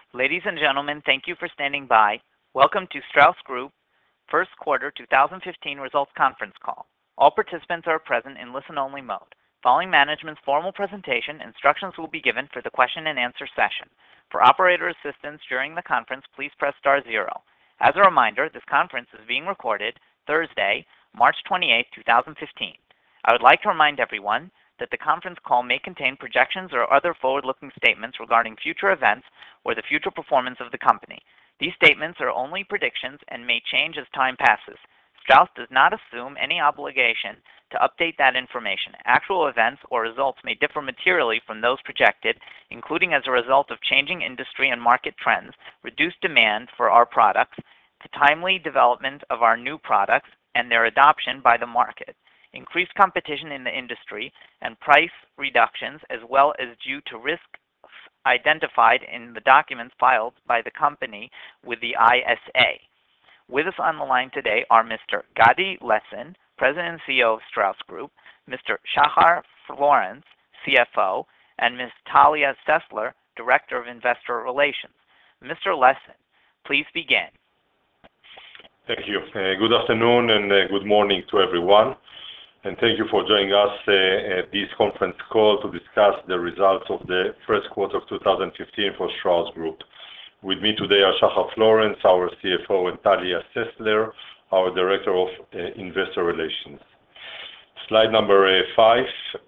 Ladies and gentlemen, thank you for standing by. Welcome to Strauss Group First Quarter 2015 Results Conference Call. All participants are present in listen-only mode. Following management's formal presentation, instructions will be given for the question and answer session. For operator assistance during the conference, please press star 0. As a reminder, this conference is being recorded Thursday, March 28, 2015. I would like to remind everyone that the conference call may contain projections or other forward-looking statements regarding future events or the future performance of the company. These statements are only predictions and may change as time passes. Strauss does not assume any obligation to update that information. Actual events or results may differ materially from those projected, including as a result of changing industry and market trends, reduced demand for our products, the timely development of our new products and their adoption by the market, increased competition in the industry, and price reductions, as well as due to risks identified in the documents filed by the company with the ISA. With us on the line today are Mr. Gadi Lessin, President and CEO of Strauss Group, Mr. Shahar Florence, CFO, and Ms. Talia Sessler, Director of Investor Relations. Mr. Lessin, please begin. Thank you. Good afternoon and good morning to everyone. And thank you for joining us at this conference call to discuss the results of the first quarter of 2015 for Strauss Group. With me today are Shahar Florence, our CFO, and Talia Sessler, our Director of Investor Relations. Slide number 5.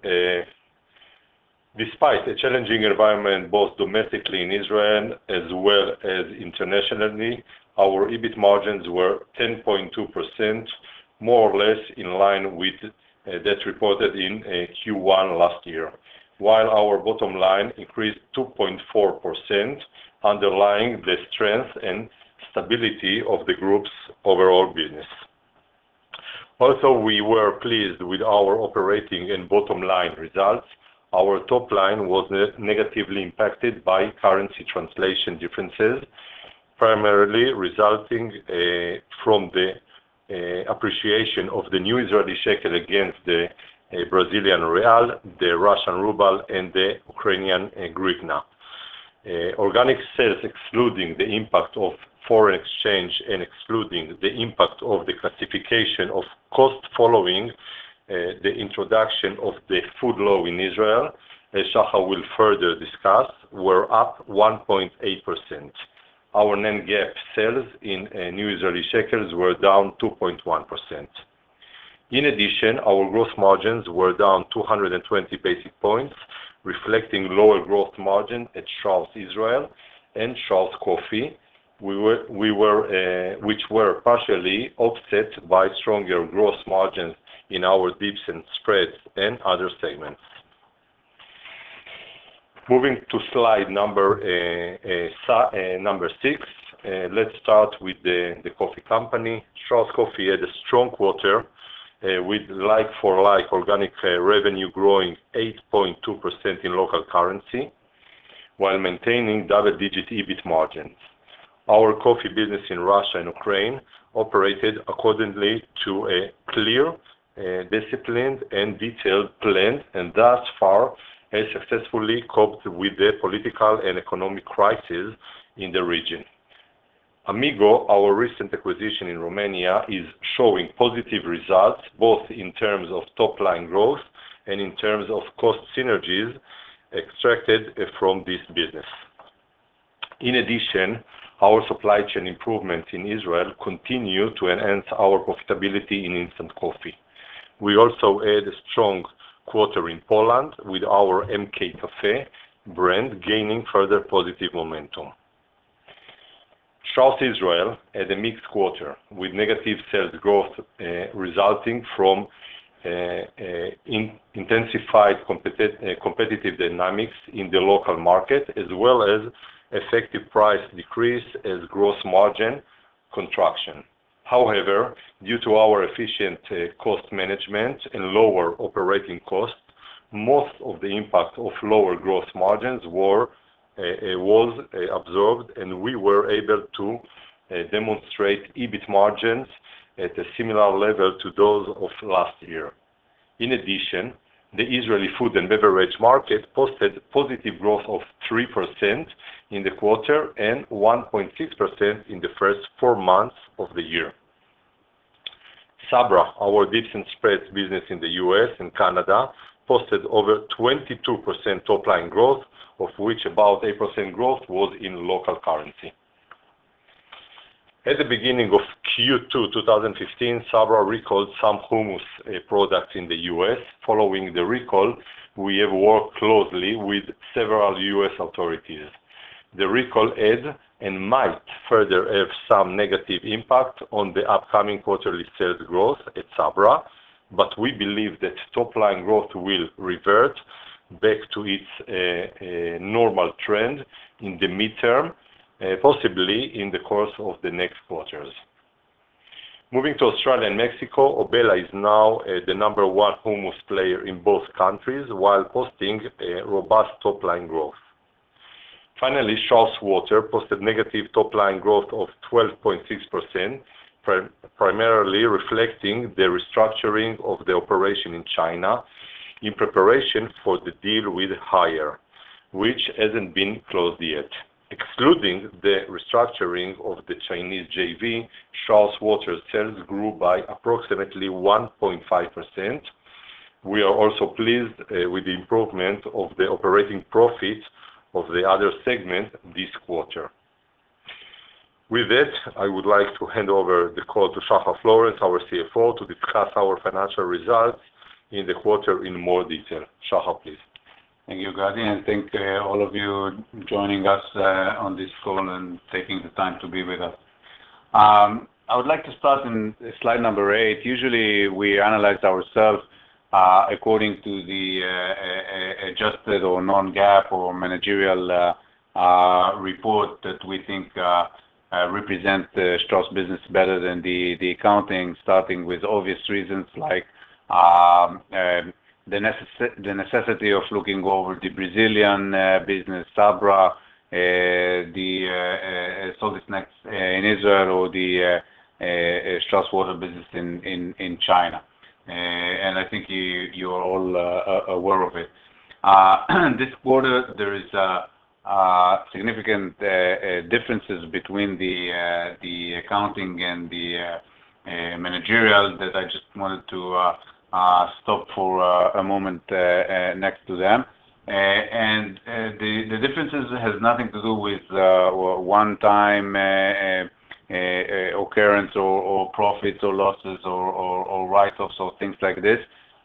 Despite a challenging environment both domestically in Israel as well as internationally, our EBIT margins were 10.2%, more or less in line with that reported in Q1 last year, while our bottom line increased 2.4%, underlying the strength and stability of the group's overall business. Also, we were pleased with our operating and bottom line results. Our top line was negatively impacted by currency translation differences, primarily resulting from the appreciation of the new Israeli shekel against the Brazilian real, the Russian ruble, and the Ukrainian hryvnia. Organic sales, excluding the impact of foreign exchange and excluding the impact of the classification of cost following the introduction of the food law in Israel, as Shahar will further discuss, were up 1.8%. Our non-GAAP sales in new Israeli shekels were down 2.1%. In addition, our gross margins were down 220 basic points, reflecting lower gross margin at Strauss Israel and Strauss Coffee, which were partially offset by stronger gross margins in our dips and spreads and other segments. Moving to slide number 6, let's start with the coffee company. Strauss Coffee had a strong quarter with like-for-like organic revenue growing 8.2% in local currency, while maintaining double-digit EBIT margins. Our coffee business in Russia and Ukraine operated accordingly to a clear, disciplined, and detailed plan, and thus far has successfully coped with the political and economic crisis in the region. Amigo, our recent acquisition in Romania, is showing positive results both in terms of top-line growth and in terms of cost synergies extracted from this business. In addition, our supply chain improvements in Israel continue to enhance our profitability in instant coffee. We also had a strong quarter in Poland with our MK Cafe brand gaining further positive momentum. Strauss Israel had a mixed quarter with negative sales growth resulting from intensified competitive dynamics in the local market, as well as effective price decrease as gross margin contraction. However, due to our efficient cost management and lower operating costs, most of the impact of lower gross margins was absorbed, and we were able to demonstrate EBIT margins at a similar level to those of last year. In addition, The Israeli food and beverage market posted positive growth of 3% in the quarter and 1.6% in the first 4 months of the year. Sabra, our dips and spreads business in the US and Canada, posted over 22% top-line growth, of which about 8% growth was in local currency. At the beginning of Q2 2015, Sabra recalled some hummus products in the US. Following the recall, we have worked closely with several US authorities. The recall had and might further have some negative impact on the upcoming quarterly sales growth at Sabra, but we believe that top-line growth will revert back to its normal trend in the midterm, possibly in the course of the next quarters. Moving to Australia and Mexico, Obela is now the number one hummus player in both countries while posting a robust top-line growth. Finally, Strauss Water posted negative top-line growth of 12.6%, primarily reflecting the restructuring of the operation in China in preparation for the deal with Haier, which hasn't been closed yet. Excluding the restructuring of the Chinese JV, Strauss Water sales grew by approximately 1.5%. We are also pleased with the improvement of the operating profit of the other segment this quarter. With that, I would like to hand over the call to Shahar Florence, our CFO, to discuss our financial results in the quarter in more detail. Shahar, please. Thank you, Gadi, and thank all of you joining us on this call and taking the time to be with us. I would like to start in slide number 8. Usually we analyze ourselves according to the adjusted or non-GAAP or managerial report that we think represent the Strauss business better than the accounting, starting with obvious reasons like the necessity of looking over the Brazilian business, Sabra, the Salty Snacks in Israel, or the Strauss Water business in China. And I think you are all aware of it. This quarter, there is significant differences between the accounting and the managerial that I just wanted to stop for a moment next to them. And the differences has nothing to do with one-time occurrence or profits or losses or write-offs or things like this.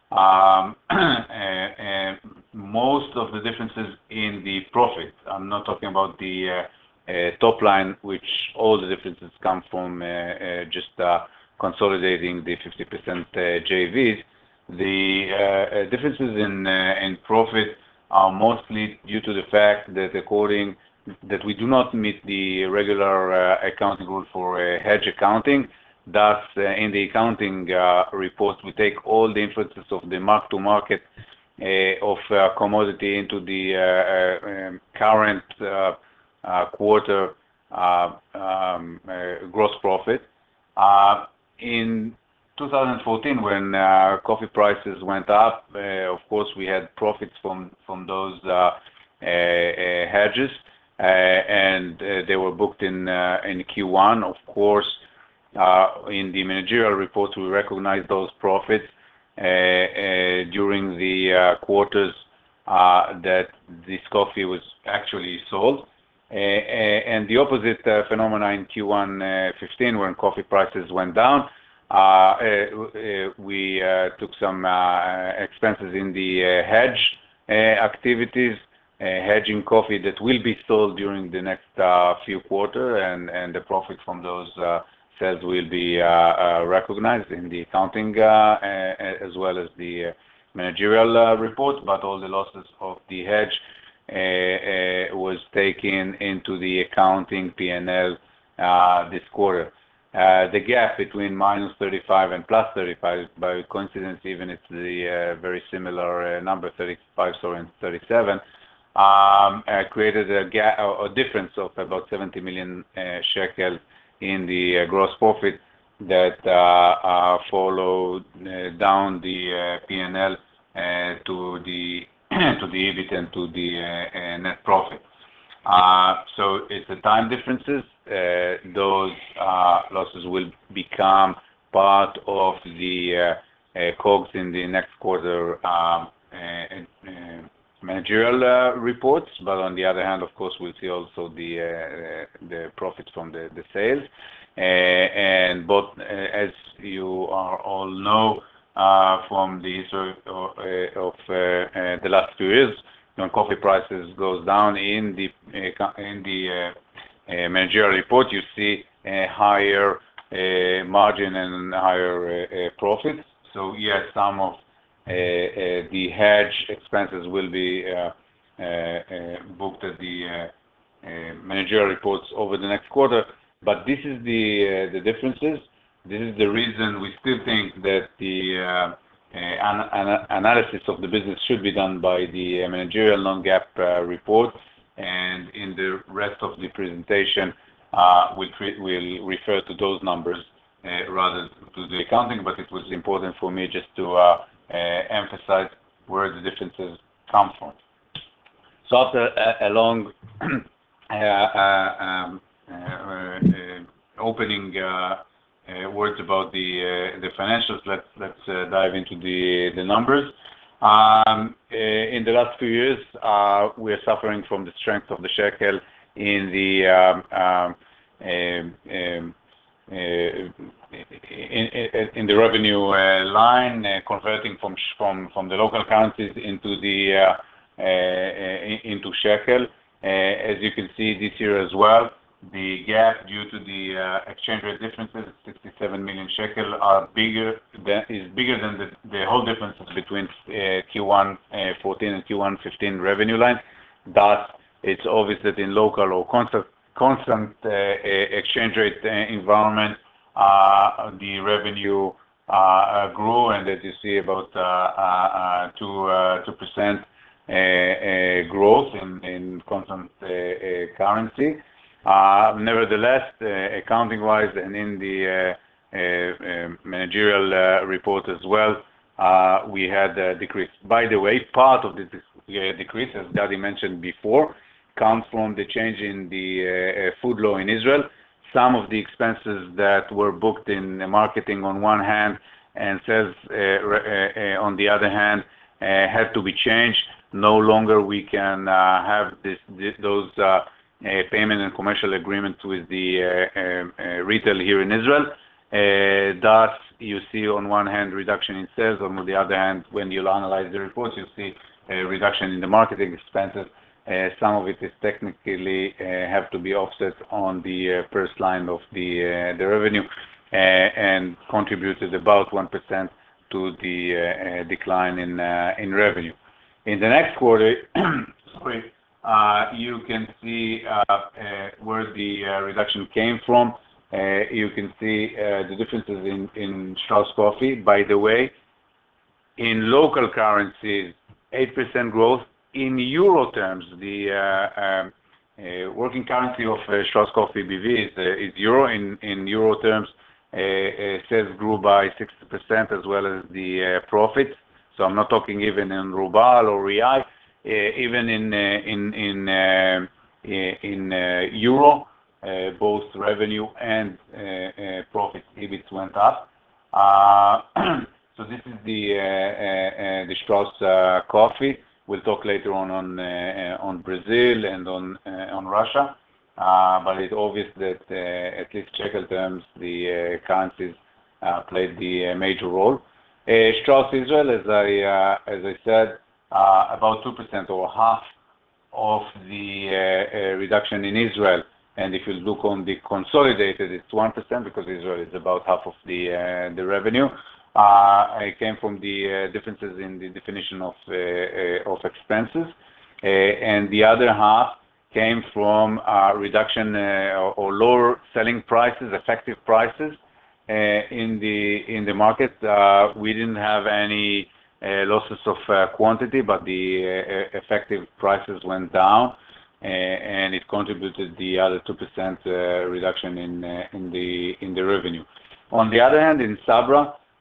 Most of the differences in the profit, I'm not talking about the top line, which all the differences come from just consolidating the 50% JVs. The differences in profit are mostly due to the fact that we do not meet the regular accounting rule for hedge accounting. Thus, in the accounting report, we take all the influences of the mark-to-market of commodity into the current quarter gross profit. In 2014, when coffee prices went up, of course, we had profits from those hedges, and they were booked in Q1. Of course, in the managerial report, we recognized those profits during the quarters that this coffee was actually sold. And the opposite phenomena in Q1 15, when coffee prices went down, we took some expenses in the hedge activities, hedging coffee that will be sold during the next few quarters, and the profit from those sales will be recognized in the accounting as well as the managerial report, but all the losses of the hedge was taken into the accounting P&L this quarter. The gap between -35 and +35, by coincidence, even it's the very similar number, 35 and 37, created a difference of about 70 million shekels in the gross profit that followed down the P&L to the EBIT and to the net profit. So it's the time differences. Those losses will become part of the COGS in the next quarter managerial reports, but on the other hand, of course, we'll see also the profits from the sales. And both, as you all know, from the history of the last few years, when coffee prices goes down in the managerial report, you see a higher margin and higher profits. So yes, some of the hedge expenses will be booked at the managerial reports over the next quarter. But this is the differences. This is the reason we still think that the analysis of the business should be done by the managerial non-GAAP report, and in the rest of the presentation, we'll refer to those numbers rather to the accounting. But it was important for me just to emphasize where the differences come from. So after a long opening words about the financials, let's dive into the numbers. In the last few years, we are suffering from the strength of the shekel in the revenue line, converting from the local currencies into shekel. As you can see this year as well, the gap due to the exchange rate differences, 67 million shekel, is bigger than the whole differences between Q1 14 and Q1 15 revenue line. Thus, it's obvious that in local or constant exchange rate environment, the revenue grew, and as you see, about 2% growth in constant currency. Nevertheless, accounting-wise and in the managerial report as well, we had a decrease. By the way, part of this decrease, as Gadi mentioned before, comes from the change in the food law in Israel. Some of the expenses that were booked in marketing on one hand and sales on the other hand had to be changed. No longer we can have those payment and commercial agreements with the retail here in Israel. Thus, you see on one hand reduction in sales, on the other hand, when you analyze the reports, you see a reduction in the marketing expenses. Some of it is technically have to be offset on the first line of the revenue and contributed about 1% to the decline in revenue. In the next quarter, you can see where the reduction came from. You can see the differences in Strauss Coffee. By the way, in local currencies, 8% growth. In euro terms, the working currency of Strauss Coffee BV is euro. In euro terms, sales grew by 60% as well as the profits. So I'm not talking even in ruble or real, even in euro, both revenue and profit EBIT went up. So this is the Strauss Coffee. We'll talk later on Brazil and on Russia, but it's obvious that at least shekel terms, the currencies played the major role. Strauss Israel, as I said, about 2% or half of the reduction in Israel. And if you look on the consolidated, it's 1% because Israel is about half of the revenue. It came from the differences in the definition of expenses, and the other half came from reduction or lower selling prices, effective prices in the market. We didn't have any losses of quantity, but the effective prices went down, and it contributed the other 2% reduction in the revenue. On the other hand, in Sabra,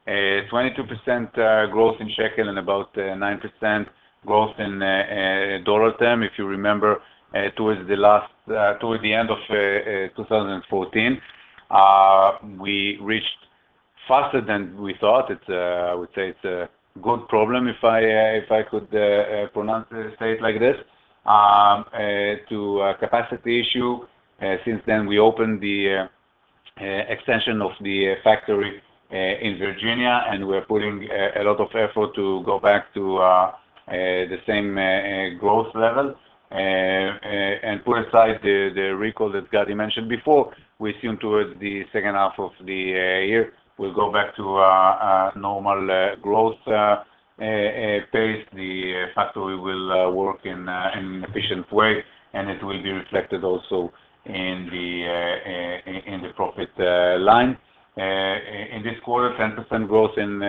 22% growth in shekel and about 9% growth in dollar term. If you remember, towards the end of 2014, we reached faster than we thought. I would say it's a good problem, if I could say it like this, to a capacity issue. Since then, we opened the extension of the factory in Virginia, and we're putting a lot of effort to go back to the same growth level. And put aside the recall that Gadi mentioned before, we assume towards the second half of the year, we'll go back to a normal growth pace. The factory will work in an efficient way, and it will be reflected also in the profit line. In this quarter, 10% growth in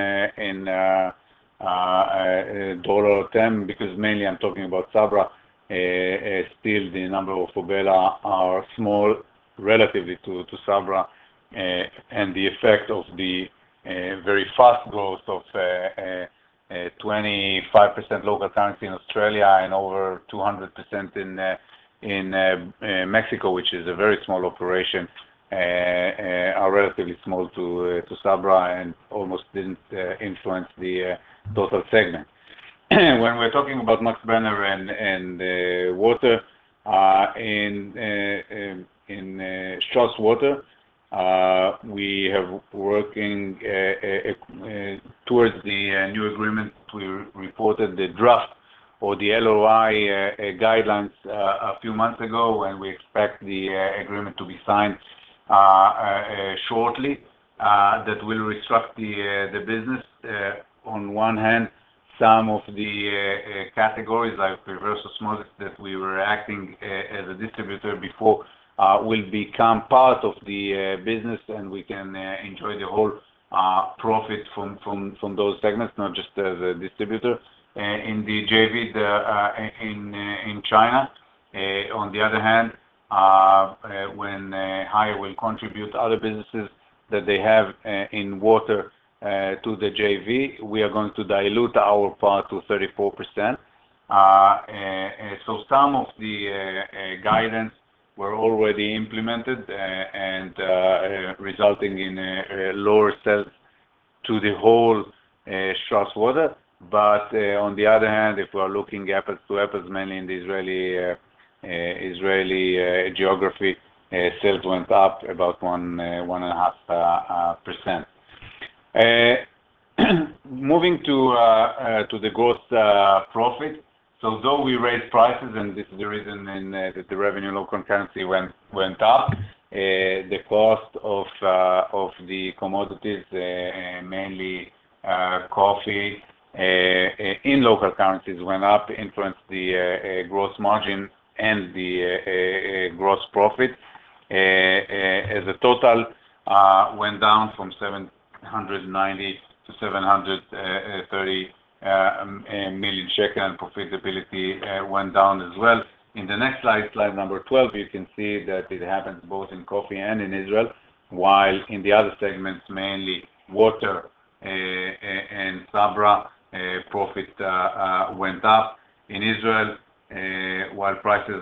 dollar term, because mainly I'm talking about Sabra. Still, the number of Obela are small relatively to Sabra, and the effect of the very fast growth of 25% local currency in Australia and over 200% in Mexico, which is a very small operation, are relatively small to Sabra and almost didn't influence the total segment. When we're talking about Max Berner and water, in Strauss Water, we have working towards the new agreement. We reported the draft or the LOI guidelines a few months ago, and we expect the agreement to be signed shortly. That will restructure the business. On one hand, some of the categories like reverse osmosis that we were acting as a distributor before will become part of the business, and we can enjoy the whole profit from those segments, not just as a distributor. In the JV in China, on the other hand, when Haier will contribute other businesses that they have in water to the JV, we are going to dilute our part to 34%. So some of the guidance were already implemented and resulting in lower sales to the whole Strauss Water. But on the other hand, if we are looking apples to apples, mainly in the Israeli geography, sales went up about 1.5%. Moving to the gross profit. So though we raised prices, and this is the reason that the revenue local currency went up, the cost of the commodities, mainly coffee, in local currencies went up, influenced the gross margin and the gross profit. As a total, went down from 790 to 730 million shekel, and profitability went down as well. In the next slide number 12, you can see that it happens both in coffee and in Israel, while in the other segments, mainly water and Sabra, profit went up. In Israel, while prices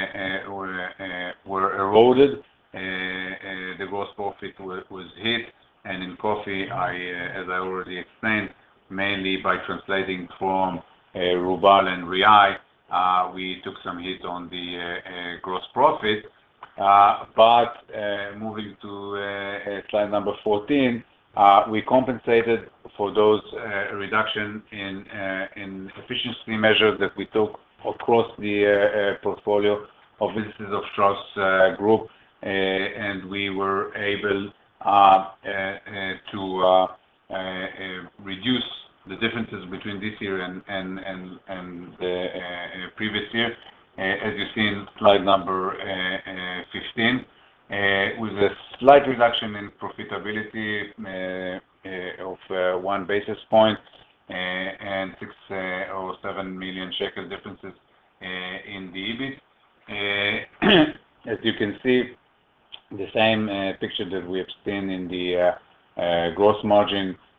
were eroded, the gross profit was hit. And in coffee, as I already explained, mainly by translating from ruble and real, we took some hit on the gross profit. But moving to slide number 14, we compensated for those reduction in efficiency measures that we took across the portfolio of businesses of Strauss Group, and we were able to reduce the differences between this year and the previous year, as you see in slide number 15, with a slight reduction in profitability of 1 basis point and 6 or 7 million shekel differences in the EBIT. As you can see, the same picture that we have seen in the gross margin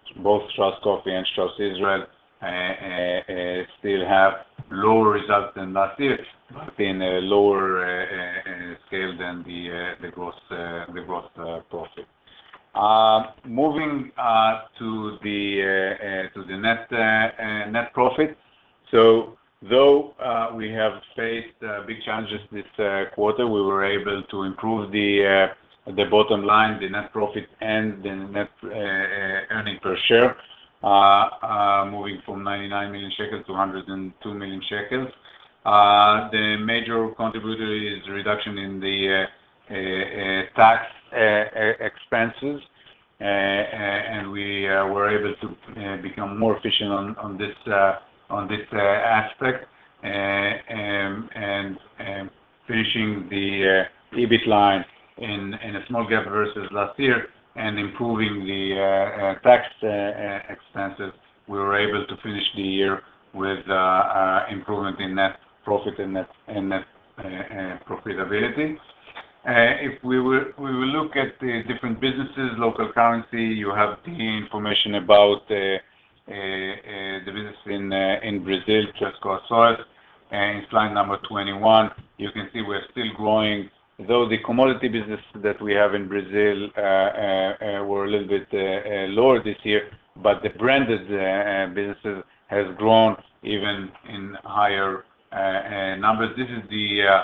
both Strauss Coffee and Strauss Israel still have lower results than last year, but in a lower scale than the gross profit. Moving to the net profit. So though we have faced big challenges this quarter, we were able to improve the bottom line, the net profit, and the net earning per share, moving from 99 million shekels to 102 million shekels. The major contributor is reduction in the tax expenses, and we were able to become more efficient on this aspect, and finishing the EBIT line in a small gap versus last year, and improving the tax expenses. We were able to finish the year with improvement in net profit and net profitability. If we will look at the different businesses, local currency, you have the information about the business in Brazil, Três Corações. In slide number 21, you can see we're still growing, though the commodity business that we have in Brazil were a little bit lower this year, but the branded businesses has grown even in higher numbers. This is the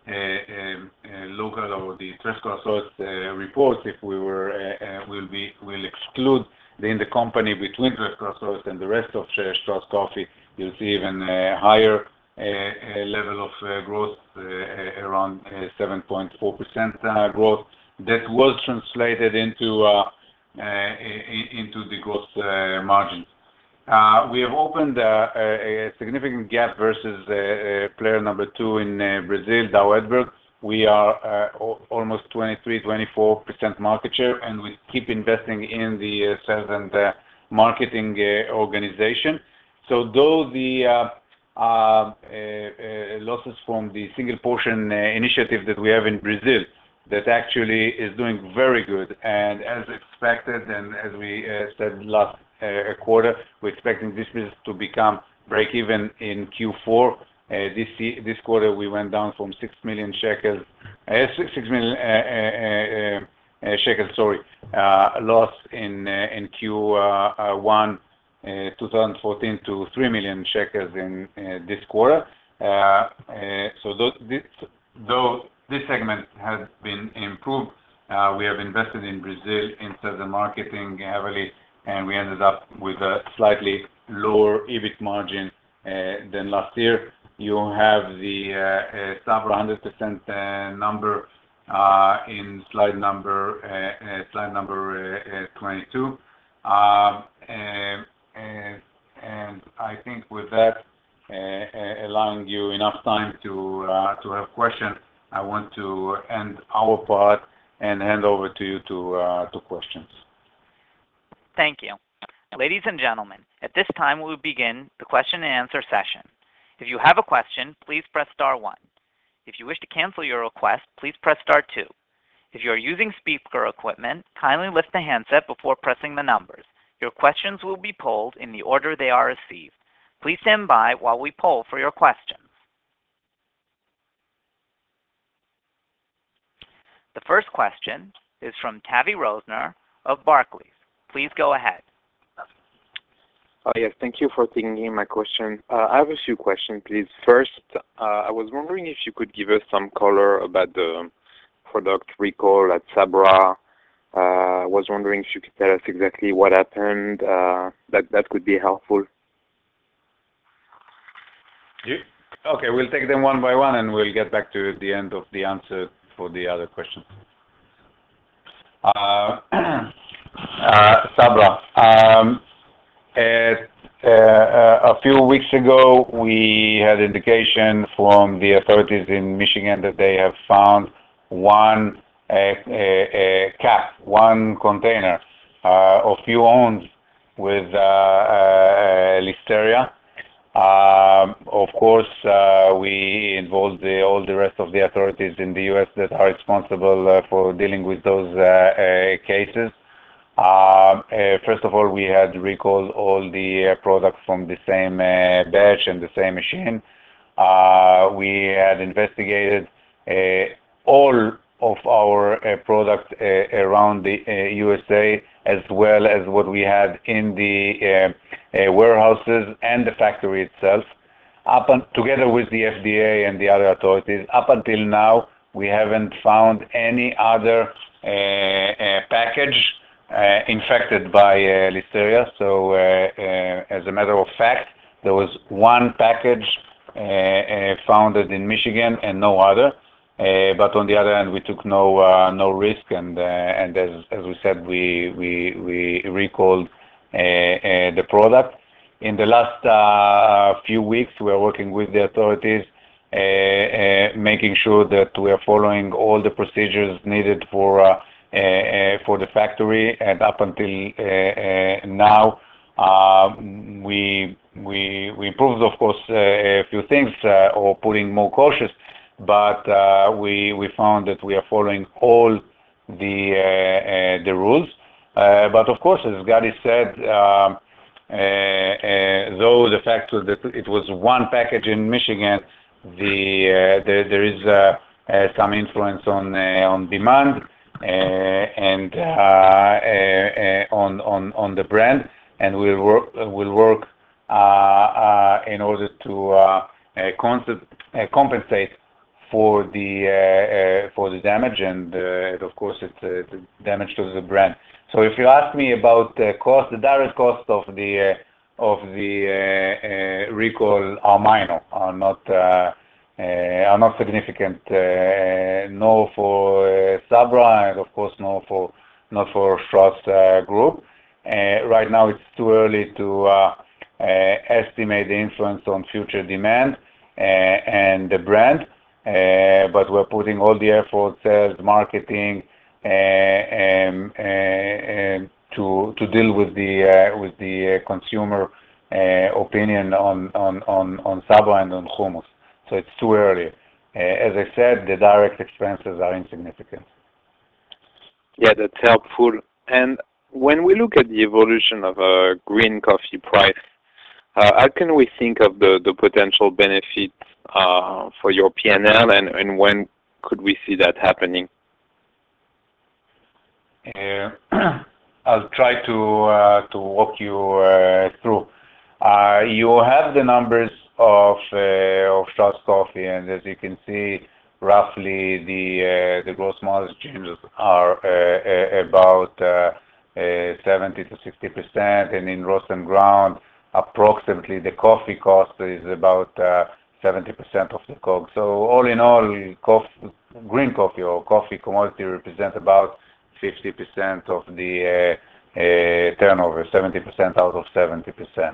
local or the Três Corações reports. If we will exclude the intercompany between Três Corações and the rest of Strauss Coffee, you'll see even higher level of growth, around 7.4% growth. That was translated into the gross margins. We have opened a significant gap versus player number 2 in Brazil, Dow Edberg. We are almost 23-24% market share, and we keep investing in the sales and marketing organization. So though the losses from the single portion initiative that we have in Brazil, that actually is doing very good, and as expected, and as we said last quarter, we're expecting this business to become break even in Q4. This quarter we went down from 6 million shekels, loss in Q1 2014 to 3 million shekels in this quarter. So though this segment has been improved, we have invested in Brazil in sales and marketing heavily, and we ended up with a slightly lower EBIT margin than last year. You have the Sabra 100% number in slide number 22. And I think with that, allowing you enough time to have questions, I want to end our part and hand over to you to questions. Thank you. Ladies and gentlemen, at this time we will begin the question and answer session. If you have a question, please press star 1. If you wish to cancel your request, please press star 2. If you are using speaker equipment, kindly lift the handset before pressing the numbers. Your questions will be polled in the order they are received. Please stand by while we poll for your questions. The first question is from Tavy Rosner of Barclays. Please go ahead. Yes, thank you for taking my question. I have a few questions, please. First, I was wondering if you could give us some color about the product recall at Sabra. I was wondering if you could tell us exactly what happened. That could be helpful. Okay, we'll take them one by one, and we'll get back to the end of the answer for the other questions. Sabra. A few weeks ago, we had indication from the authorities in Michigan that they have found one container of few owns with listeria. Of course, we involved all the rest of the authorities in the U.S. that are responsible for dealing with those cases. First of all, we had recalled all the products from the same batch and the same machine. We had investigated all of our products around the USA, as well as what we had in the warehouses and the factory itself, together with the FDA and the other authorities. Up until now, we haven't found any other package infected by Listeria. So, as a matter of fact, there was one package founded in Michigan and no other. But on the other hand, we took no risk, and as we said, we recalled the product. In the last few weeks, we are working with the authorities, making sure that we are following all the procedures needed for the factory. And up until now, we improved, of course, a few things, or putting more cautious, but we found that we are following all the rules. But of course, as Gadi said, though the fact that it was one package in Michigan, there is some influence on demand and on the brand, and we'll work in order to compensate for the damage, and of course it's damage to the brand. So if you ask me about the cost, the direct cost of the recall are minor, are not significant, no for Sabra, and of course not for Strauss Group. Right now it's too early to estimate the influence on future demand and the brand, but we're putting all the effort, sales, marketing, to deal with the consumer opinion on Sabra and on hummus. So it's too early. As I said, the direct expenses are insignificant. Yeah, that's helpful. And when we look at the evolution of a green coffee price, how can we think of the potential benefit for your P&L, and when could we see that happening? I'll try to walk you through. You have the numbers of Strauss Coffee, and as you can see, roughly the gross margins are about 70 to 60%, and in roast and ground, approximately the coffee cost is about 70% of the COGS. So all in all, green coffee or coffee commodity represents about 50% of the turnover, 70% out of 70%.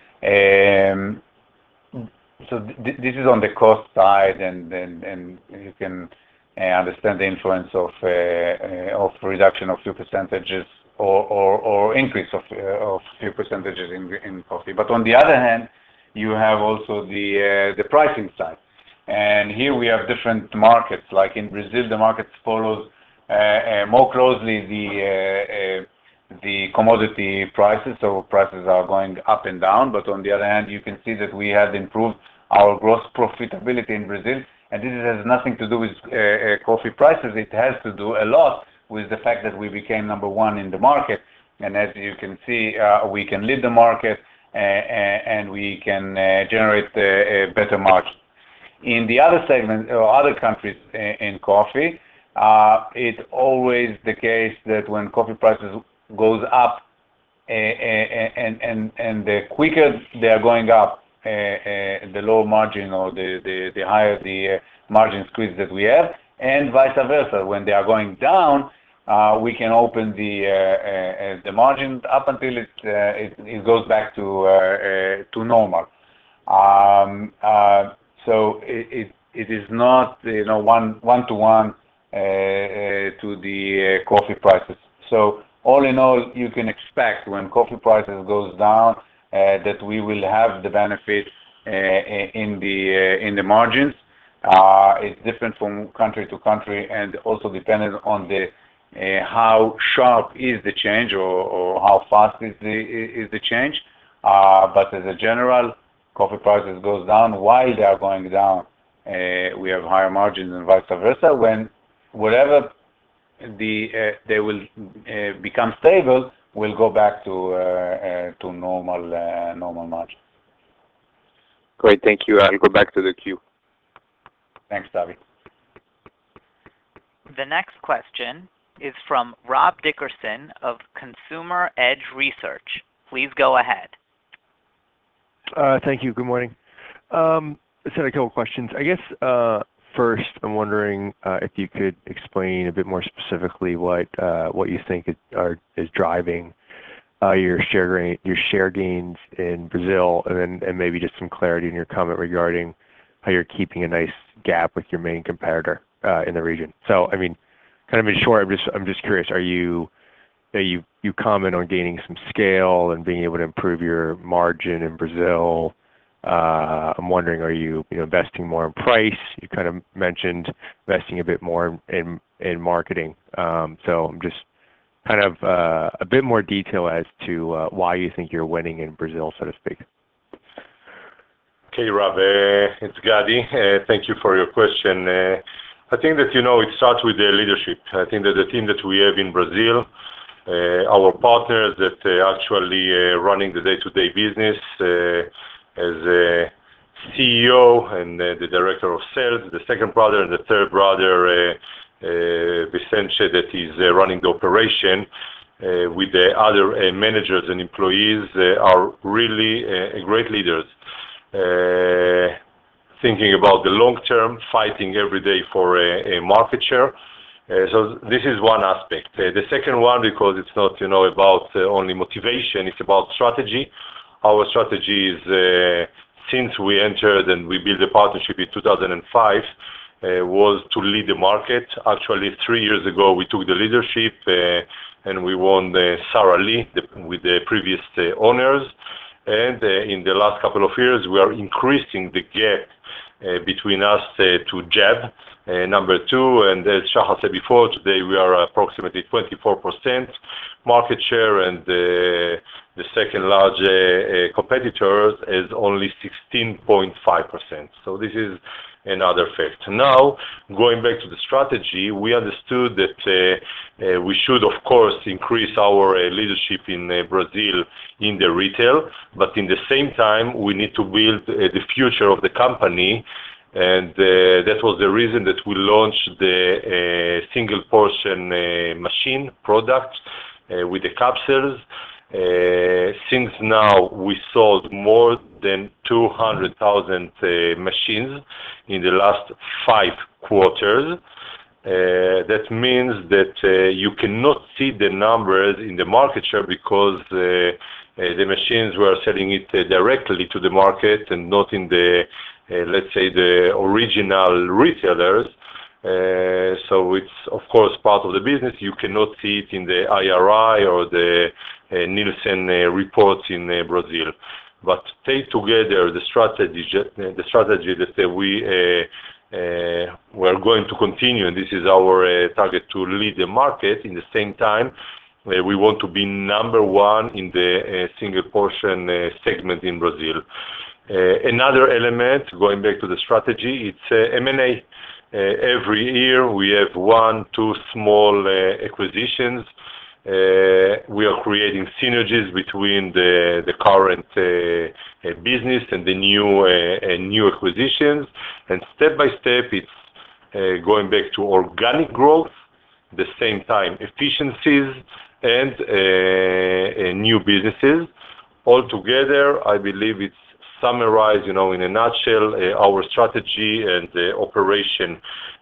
So this is on the cost side, and you can understand the influence of reduction of few percentages or increase of few percentages in coffee. But on the other hand, you have also the pricing side, and here we have different markets. Like in Brazil, the market follows more closely the commodity prices, so prices are going up and down. But on the other hand, you can see that we have improved our gross profitability in Brazil, and this has nothing to do with coffee prices. It has to do a lot with the fact that we became number one in the market, and as you can see, we can lead the market and we can generate a better margin. In the other segment or other countries in coffee, it's always the case that when coffee prices goes up, and the quicker they are going up, the lower margin or the higher the margin squeeze that we have, and vice versa. When they are going down, we can open the margin up until it goes back to normal. So it is not one-to-one to the coffee prices. So all in all, you can expect when coffee prices goes down that we will have the benefit in the margins. It's different from country to country, and also dependent on the how sharp is the change or how fast is the change. But as a general, coffee prices goes down while they are going down. We have higher margins and vice versa. When whatever they will become stable, we'll go back to normal margin. Great, thank you. I'll go back to the queue. Thanks, Davi. The next question is from Rob Dickerson of Consumer Edge Research. Please go ahead. Thank you. Good morning. I just had a couple questions. I guess first, I'm wondering if you could explain a bit more specifically what you think is driving your share gains in Brazil, and maybe just some clarity in your comment regarding how you're keeping a nice gap with your main competitor in the region. So, I mean, kind of in short, I'm just curious. You comment on gaining some scale and being able to improve your margin in Brazil. I'm wondering, are you investing more in price? You kind of mentioned investing a bit more in marketing. So I'm just kind of a bit more detail as to why you think you're winning in Brazil, so to speak. Okay, Rob, it's Gadi. Thank you for your question. I think that, it starts with the leadership. I think that the team that we have in Brazil, our partners that actually running the day-to-day business, as a CEO and the director of sales, the second brother and the third brother, Vicente, that is running the operation, with the other managers and employees, are really great leaders. Thinking about the long term, fighting every day for a market share. So this is one aspect. The second one, because it's not about only motivation, it's about strategy. Our strategy is, since we entered and we built a partnership in 2005, was to lead the market. Actually, 3 years ago, we took the leadership and we won the Sara Lee with the previous owners. And in the last couple of years, we are increasing the gap between us to JAB, number 2. And as Shahar said before, today we are approximately 24% market share, and the second large competitors is only 16.5%. So this is another fact. Now, going back to the strategy, we understood that we should, of course, increase our leadership in Brazil in the retail, but in the same time, we need to build the future of the company, and that was the reason that we launched the single portion machine product with the capsules. Since now we sold more than 200,000 machines in the last 5 quarters. That means that you cannot see the numbers in the market share because the machines were selling it directly to the market and not in the, let's say, the original retailers. So it's, of course, part of the business. You cannot see it in the IRI or the Nielsen reports in Brazil. But take together the strategy that we are going to continue, and this is our target, to lead the market. In the same time, we want to be number 1 in the single portion segment in Brazil. Another element, going back to the strategy, it's M&A. Every year we have 1, 2 small acquisitions. We are creating synergies between the current business and the new acquisitions. And step by step, it's going back to organic growth, the same time efficiencies and new businesses. Altogether, I believe it's summarized, in a nutshell, our strategy and the operation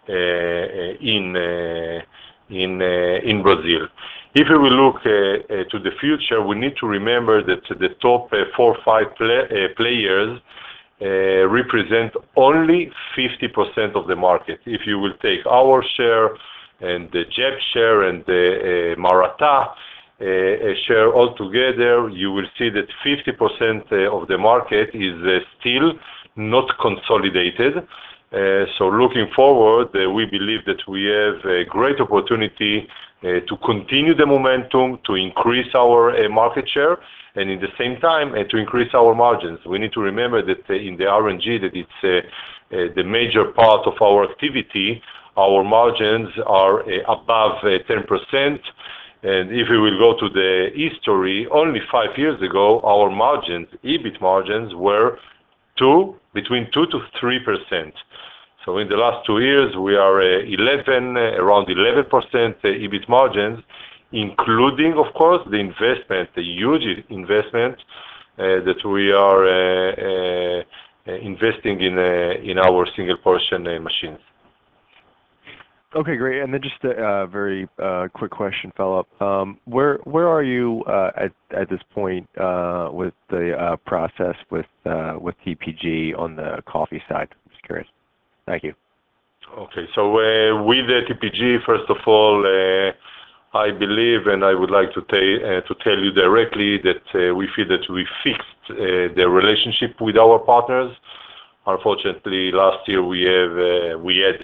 in Brazil. If we will look to the future, we need to remember that the top 4 or 5 players represent only 50% of the market. If you will take our share and the JAB share and the Maratá share altogether, you will see that 50% of the market is still not consolidated. So looking forward, we believe that we have a great opportunity to continue the momentum, to increase our market share, and in the same time, to increase our margins. We need to remember that in the RNG, that it's the major part of our activity, our margins are above 10%. And if we will go to the history, only 5 years ago, our margins, EBIT margins, were between 2 to 3%. So in the last 2 years, we are around 11% EBIT margins, including, of course, the investment, the huge investment that we are investing in our single portion machines. Okay, great. And then just a very quick question follow-up. Where are you at this point with the process with TPG on the coffee side? I'm just curious. Thank you. Okay, so with the TPG, first of all, I believe, and I would like to tell you directly that we feel that we fixed the relationship with our partners. Unfortunately, last year we had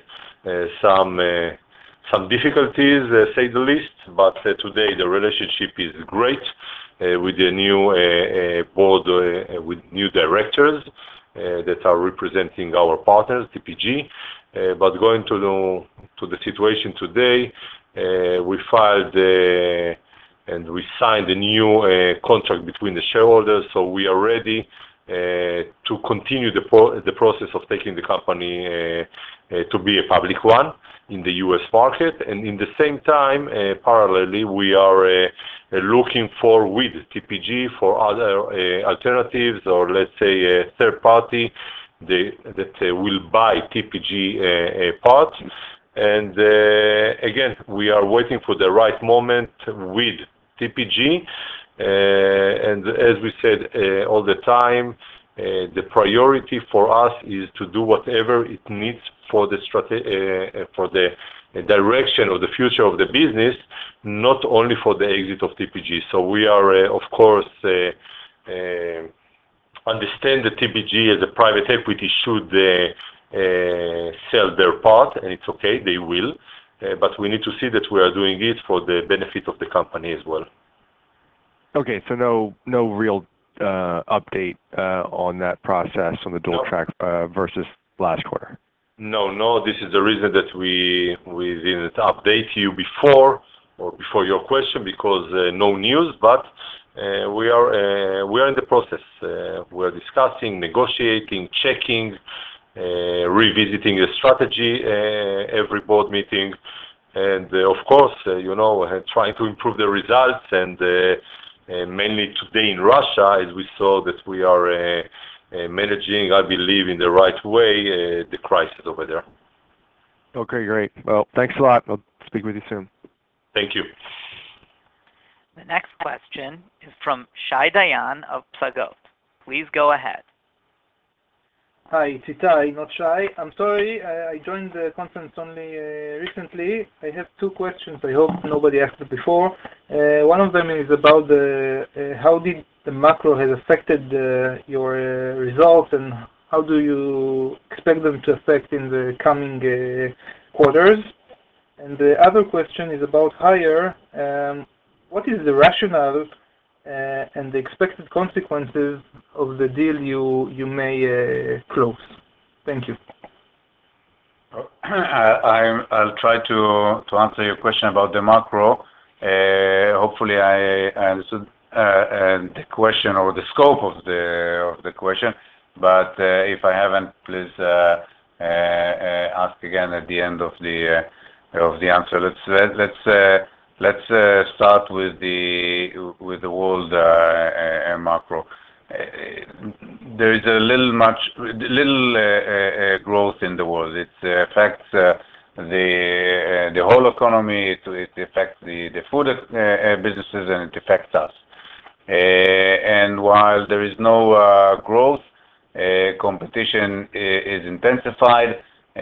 some difficulties, say the least, but today the relationship is great with the new board, with new directors that are representing our partners, TPG. But going to the situation today, we filed and we signed a new contract between the shareholders, so we are ready to continue the process of taking the company to be a public one in the U.S. market. And in the same time, parallelly, we are looking for, with TPG, for other alternatives, or let's say a third party that will buy TPG part. And again, we are waiting for the right moment with TPG. And as we said all the time, the priority for us is to do whatever it needs for the direction of the future of the business, not only for the exit of TPG. So we are, of course, understand that TPG as a private equity should sell their part, and it's okay, they will. But we need to see that we are doing it for the benefit of the company as well. Okay, so no real update on that process on the dual track versus last quarter. No. This is the reason that we didn't update you before your question, because no news. But we are in the process. We are discussing, negotiating, checking, revisiting the strategy every board meeting, and of course, trying to improve the results. And mainly today in Russia, as we saw that we are managing, I believe, in the right way, the crisis over there. Okay, great. Well, thanks a lot. I'll speak with you soon. Thank you. The next question is from Shai Dayan of Psagot. Please go ahead. Hi, it's Itai, not Shai. I'm sorry, I joined the conference only recently. I have two questions. I hope nobody asked it before. One of them is about how did the macro has affected your results, and how do you expect them to affect in the coming quarters? And the other question is about Haier. What is the rationale and the expected consequences of the deal you may close? Thank you. I'll try to answer your question about the macro. Hopefully, I understood the question or the scope of the question. But if I haven't, please ask again at the end of the answer. Let's start with the world macro. There is a little growth in the world. It affects the whole economy. It affects the food businesses, and it affects us. And while there is no growth, competition is intensified.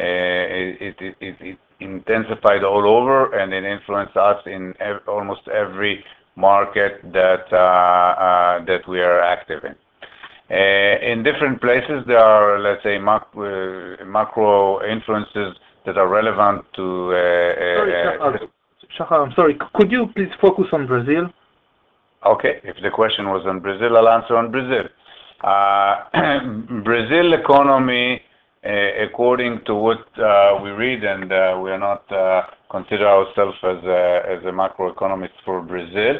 It intensified all over, and it influenced us in almost every market that we are active in. In different places, there are, let's say, macro influences that are relevant to... Sorry, Shahar, I'm sorry. Could you please focus on Brazil? Okay, if the question was on Brazil, I'll answer on Brazil. Brazil economy, according to what we read, and we are not consider ourselves as a macroeconomist for Brazil,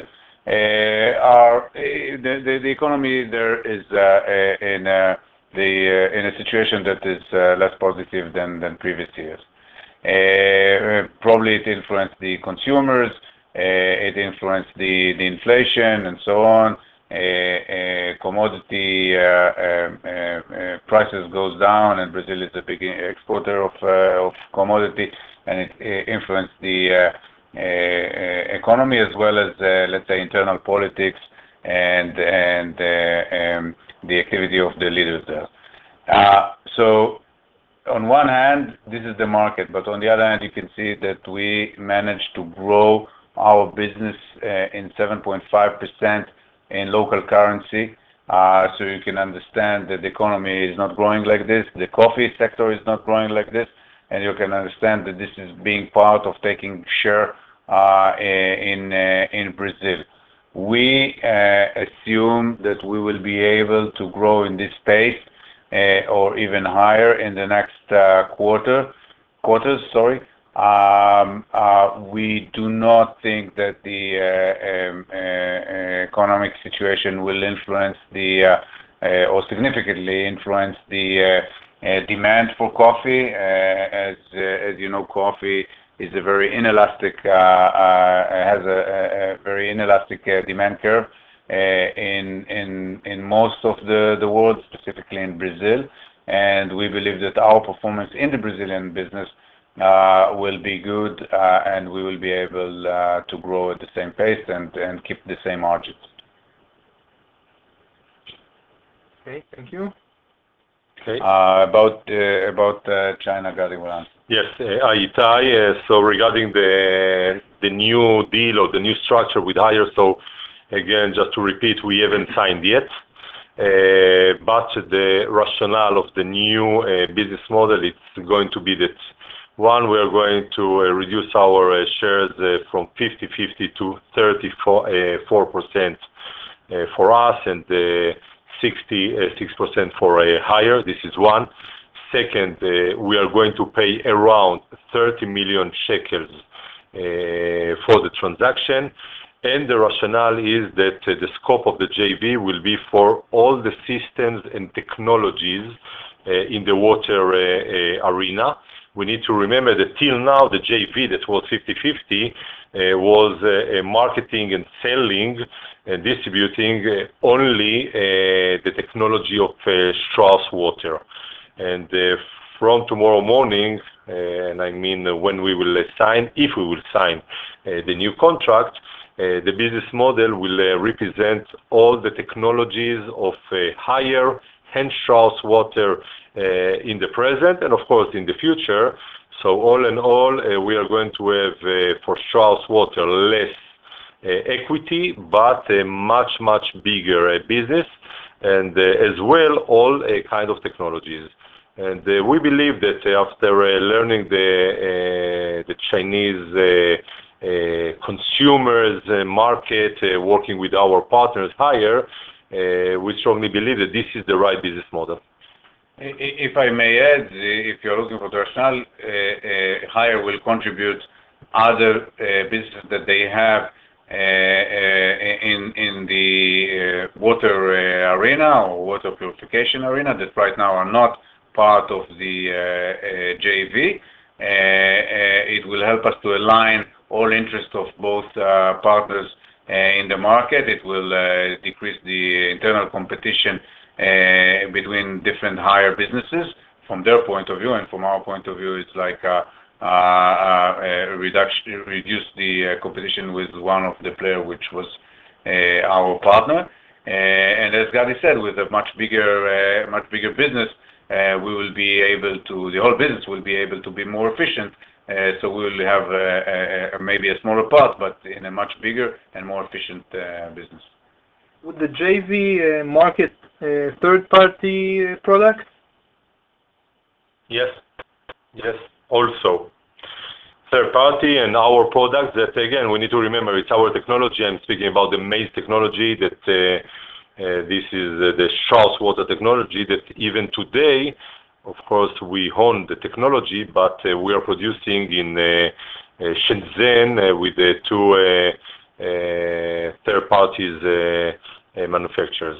the economy there is in a situation that is less positive than previous years. Probably it influenced the consumers, it influenced the inflation and so on. Commodity prices goes down, and Brazil is a big exporter of commodity, and it influenced the economy as well as let's say internal politics and the activity of the leaders there. So on one hand, this is the market, but on the other hand, you can see that we managed to grow our business in 7.5% in local currency. So you can understand that the economy is not growing like this, the coffee sector is not growing like this, and you can understand that this is being part of taking share in Brazil. We assume that we will be able to grow in this space or even higher in the next quarters. We do not think that the economic situation will influence or significantly influence the demand for coffee. As you know, coffee is a very inelastic, has a very inelastic demand curve in most of the world, specifically in Brazil. And we believe that our performance in the Brazilian business will be good, and we will be able to grow at the same pace and keep the same margins. Okay, thank you. Okay. About China, Gadi will answer. Yes, Itay. So regarding the new deal or the new structure with Haier, so again, just to repeat, we haven't signed yet. But the rationale of the new business model, it's going to be that, one, we are going to reduce our shares from 50-50 to 34% for us, and 66% for Haier. This is one. Second, we are going to pay around 30 million shekels for the transaction. And the rationale is that the scope of the JV will be for all the systems and technologies in the water arena. We need to remember that till now, the JV that was 50-50 was marketing and selling and distributing only the technology of Strauss Water. And from tomorrow morning, and I mean when we will sign, if we will sign the new contract, the business model will represent all the technologies of Haier and Strauss Water in the present and of course in the future. So all in all, we are going to have for Strauss Water less equity, but a much bigger business, and as well all kind of technologies. And we believe that after learning the Chinese consumers market, working with our partners Haier, we strongly believe that this is the right business model. If I may add, if you're looking for the rationale, Haier will contribute other businesses that they have in the water arena or water purification arena that right now are not part of the JV. It will help us to align all interests of both partners in the market. It will decrease the internal competition between different Haier businesses from their point of view, and from our point of view, it's like reduce the competition with one of the player, which was our partner. And as Gadi said, with a much bigger business, we will be able to, the whole business will be able to be more efficient. So we will have maybe a smaller part, but in a much bigger and more efficient business. Would the JV market third-party products? Yes. Yes, also. Third party and our products that, again, we need to remember it's our technology. I'm speaking about the maize technology that this is the Strauss Water technology that even today, of course, we own the technology, but we are producing in Shenzhen with the two third parties manufacturers.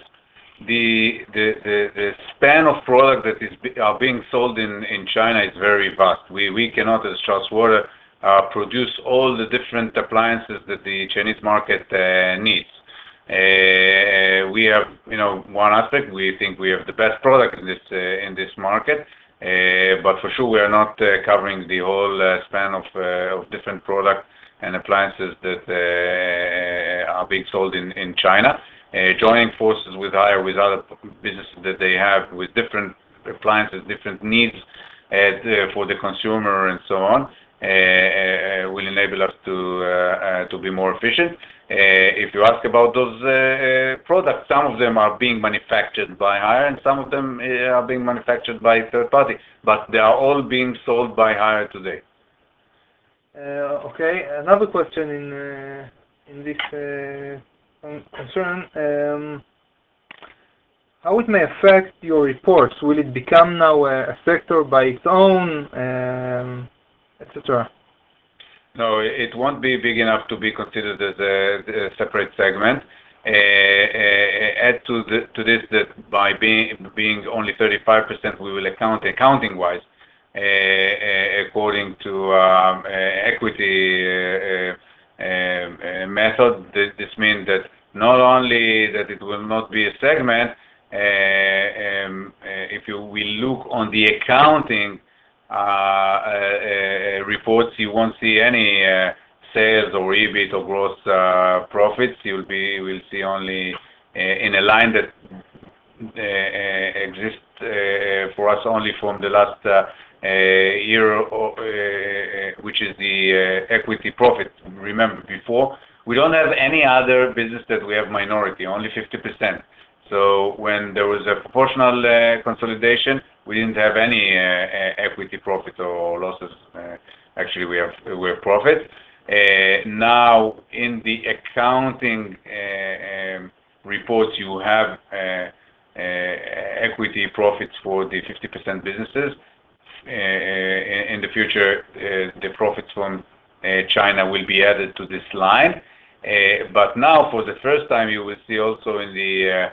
The span of product that are being sold in China is very vast. We cannot, as Strauss Water, produce all the different appliances that the Chinese market needs. We have, one aspect. We think we have the best product in this market, but for sure we are not covering the whole span of different products and appliances that are being sold in China. Joining forces with Haier, with other businesses that they have, with different appliances, different needs for the consumer and so on, will enable us to be more efficient. If you ask about those products, some of them are being manufactured by Haier, and some of them are being manufactured by third party, but they are all being sold by Haier today. Okay, another question in this concern. How it may affect your reports? Will it become now a sector by its own, etc.? No, it won't be big enough to be considered as a separate segment. Add to this that by being only 35%, we will accounting-wise, according to equity method. This means that not only that it will not be a segment, if we look on the accounting reports, you won't see any sales or EBIT or gross profits. You will see only in a line that exists for us only from the last year, which is the equity profit. Remember, before, we don't have any other business that we have minority, only 50%. So when there was a proportional consolidation, we didn't have any equity profit or losses. Actually, we have profit. Now, in the accounting reports, you have equity profits for the 50% businesses. In the future, the profits from China will be added to this line. But now, for the first time, you will see also in the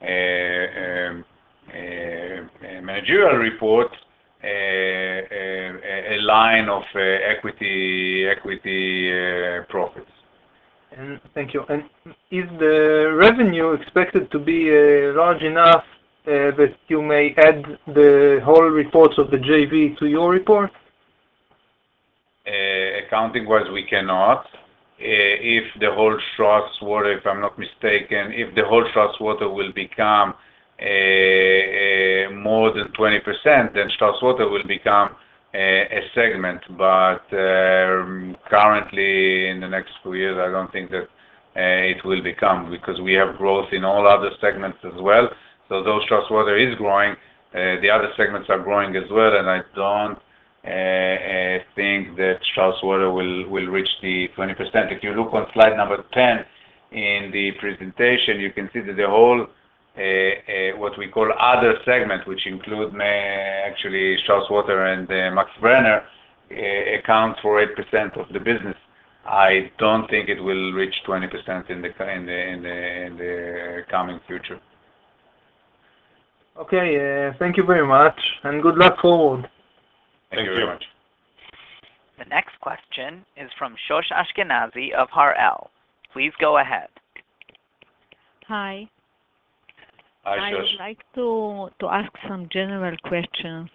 managerial report a line of equity profits. And thank you. And is the revenue expected to be large enough that you may add the whole reports of the JV to your report? Accounting-wise, we cannot. If the whole Strauss Water, if I'm not mistaken, if the whole Strauss Water will become more than 20%, then Strauss Water will become a segment. But currently, in the next few years, I don't think that it will become, because we have growth in all other segments as well. So though Strauss Water is growing, the other segments are growing as well, and I don't think that Strauss Water will reach the 20%. If you look on slide number 10 in the presentation, you can see that the whole what we call other segment, which include actually Strauss Water and Max Brenner, accounts for 8% of the business. I don't think it will reach 20% in the coming future. Okay, thank you very much, and good luck forward. Thank you very much. The next question is from Shosh Ashkenazi of Harel. Please go ahead. Hi. Hi, I Shosh. would like to ask some general questions.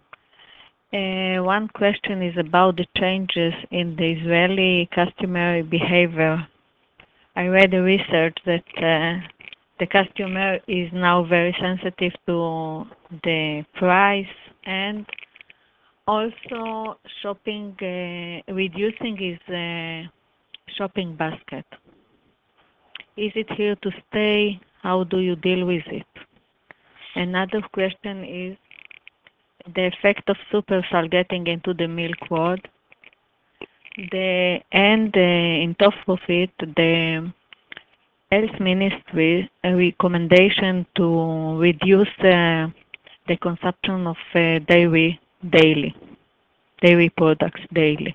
One question is about the changes in the Israeli customer behavior. I read the research that the customer is now very sensitive to the price and also reducing his shopping basket. Is it here to stay? How do you deal with it? Another question is the effect of Supersal getting into the milk world. In top of it, the Health Ministry a recommendation to reduce the consumption of dairy products daily.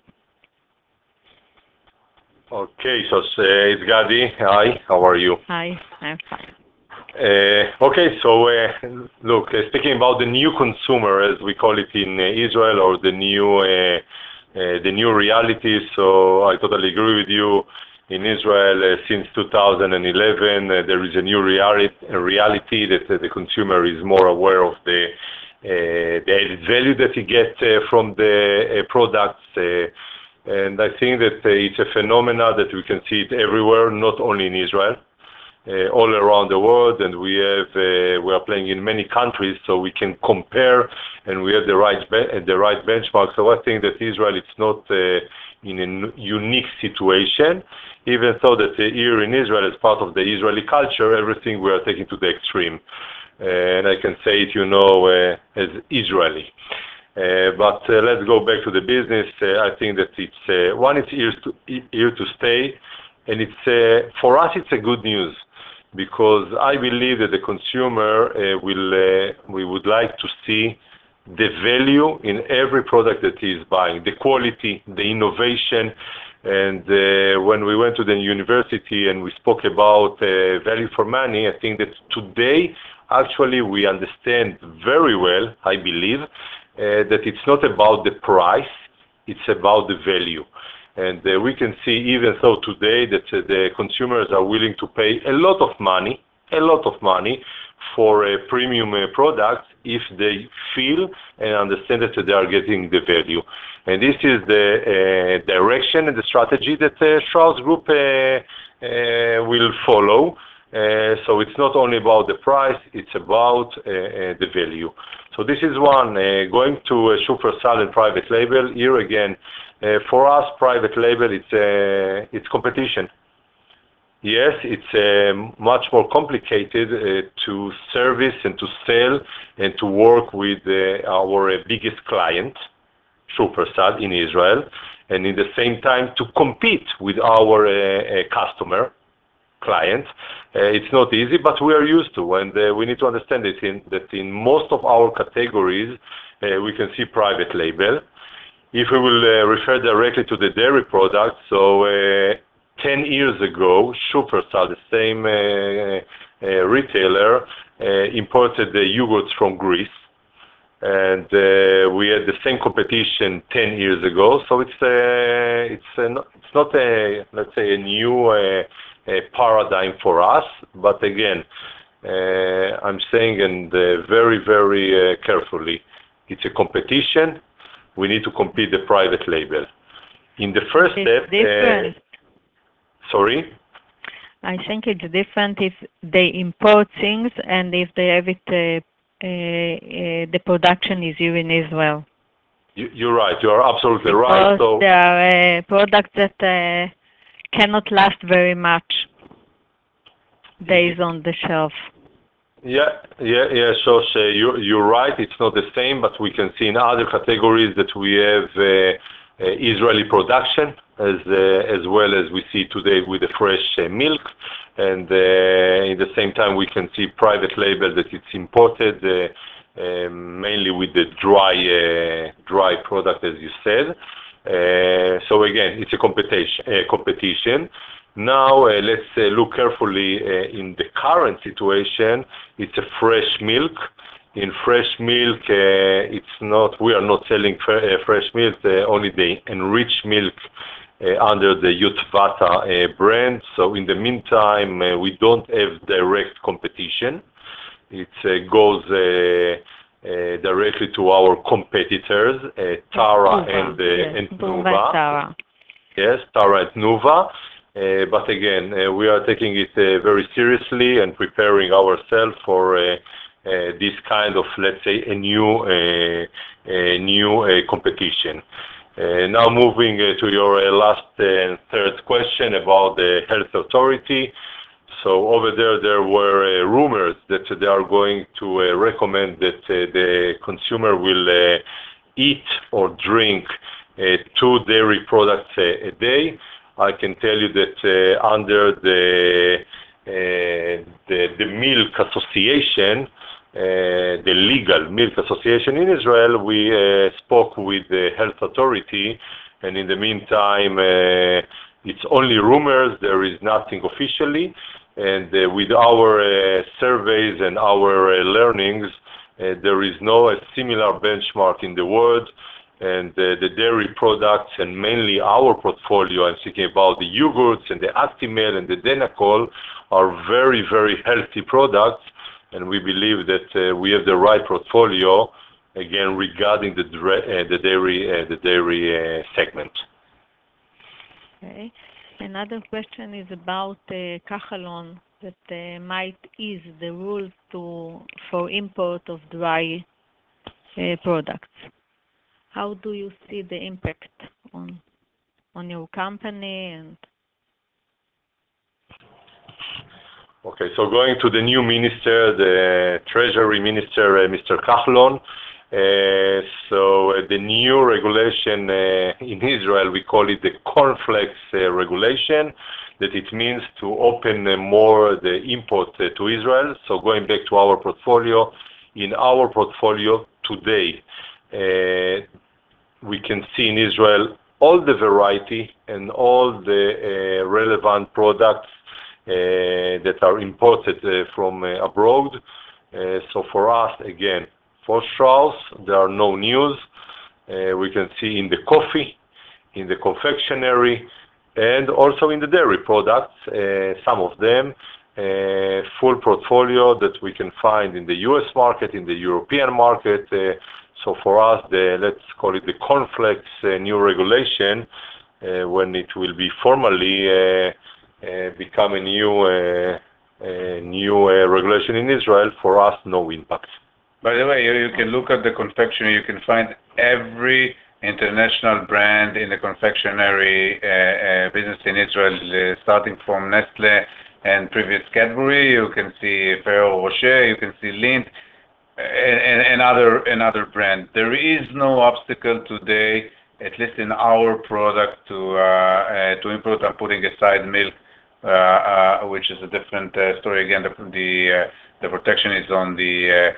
Okay, so it's Gadi. Hi, how are you? Hi, I'm fine. Okay, so look, speaking about the new consumer, as we call it in Israel, or the new reality. So I totally agree with you. In Israel, since 2011, there is a new reality that the consumer is more aware of the added value that he gets from the products. And I think that it's a phenomena that we can see it everywhere, not only in Israel, all around the world. And we are playing in many countries, so we can compare, and we have the right benchmark. So I think that Israel is not in a unique situation, even though that here in Israel, as part of the Israeli culture, everything we are taking to the extreme. And I can say it, as Israeli. But let's go back to the business. I think that it's here to stay, and for us it's a good news, because I believe that the consumer we would like to see the value in every product that he is buying, the quality, the innovation. And when we went to the university and we spoke about value for money, I think that today actually we understand very well, I believe, that it's not about the price, it's about the value. And we can see even so today that the consumers are willing to pay a lot of money for premium products if they feel and understand that they are getting the value. And this is the direction and the strategy that Strauss Group will follow. So it's not only about the price, it's about the value. So this is one. Going to Shufersal and private label, here again, for us, private label, it's competition. Yes, it's much more complicated to service and to sell and to work with our biggest client, Shufersal in Israel, and in the same time to compete with our clients. It's not easy, but we are used to, and we need to understand that in most of our categories, we can see private label. If we will refer directly to the dairy products, so 10 years ago, Shufersal, the same retailer, imported the yogurts from Greece, and we had the same competition 10 years ago. So it's not a, let's say, a new paradigm for us. But again, I'm saying, and very, very carefully, it's a competition. We need to compete the private label. In the first step, different. Sorry? I think it's different if they import things and if they have it, the production is here in Israel. You're right. You are absolutely because right. So there are products that cannot last very much days on the shelf. Yeah. So you're right. It's not the same, but we can see in other categories that we have Israeli production, as well as we see today with the fresh milk, and in the same time we can see private label that it's imported, mainly with the dry product, as you said. So again, it's a competition. Now let's look carefully in the current situation. It's a fresh milk. In fresh milk, we are not selling fresh milk, only the enriched milk under the Yotvata brand. So in the meantime, we don't have direct competition. It goes directly to our competitors, Tara and Tnuva. Tara. Yes, Tara and Tnuva. But again, we are taking it very seriously and preparing ourselves for this kind of, let's say, a new competition. Now moving to your last and third question about the health authority. So over there were rumors that they are going to recommend that the consumer will eat or drink 2 dairy products a day. I can tell you that under the Milk Association, the legal Milk Association in Israel, we spoke with the health authority, and in the meantime, it's only rumors. There is nothing officially, and with our surveys and our learnings, there is no similar benchmark in the world. And the dairy products, and mainly our portfolio, I'm speaking about the yogurts and the Actimel and the Denacol, are very, very healthy products, and we believe that we have the right portfolio, again, regarding the dairy segment. Okay. Another question is about Kahalon, that might ease the rules for import of dry products. How do you see the impact on your company? And okay, so going to the new minister, the Treasury Minister, Mr. Kahlon. So the new regulation in Israel, we call it the cornflakes regulation, that it means to open more the import to Israel. So going back to our portfolio, in our portfolio today, we can see in Israel all the variety and all the relevant products that are imported from abroad. So for us, again, for Strauss, there are no news. We can see in the coffee, in the confectionery, and also in the dairy products, some of them, full portfolio that we can find in the US market, in the European market. So for us, let's call it the cornflakes new regulation, when it will be formally become a new regulation in Israel, for us, no impact. By the way, you can look at the confectionery, you can find every international brand in the confectionery business in Israel, starting from Nestle and previous Cadbury. You can see Ferrero Rocher, you can see Lindt, and other brand. There is no obstacle today, at least in our product, to import. I'm putting aside milk, which is a different story. Again, the protection is on the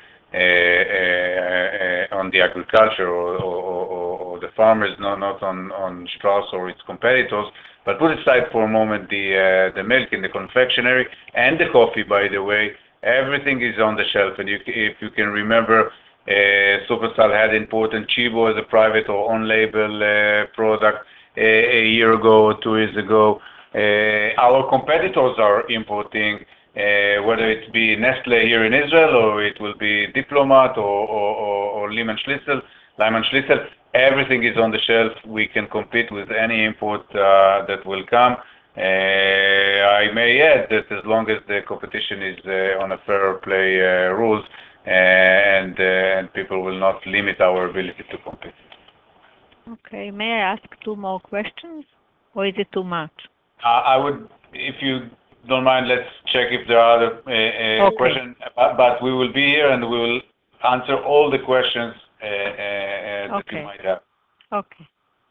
agriculture or the farmers, not on Strauss or its competitors. But put aside for a moment the milk and the confectionery and the coffee, by the way. Everything is on the shelf, and if you can remember, Shufersal had imported Chibo as a private or on-label product a year ago or 2 years ago. Our competitors are importing, whether it be Nestle here in Israel, or it will be Diplomat or Lyman Schlitzel. Everything is on the shelf. We can compete with any import that will come. I may add that as long as the competition is on a fair play rules, and people will not limit our ability to compete. okay, may I ask 2 more questions, or is it too much? I would, if you don't mind, let's check if there are other questions. But we will be here and we will answer all the questions that you might have. Okay.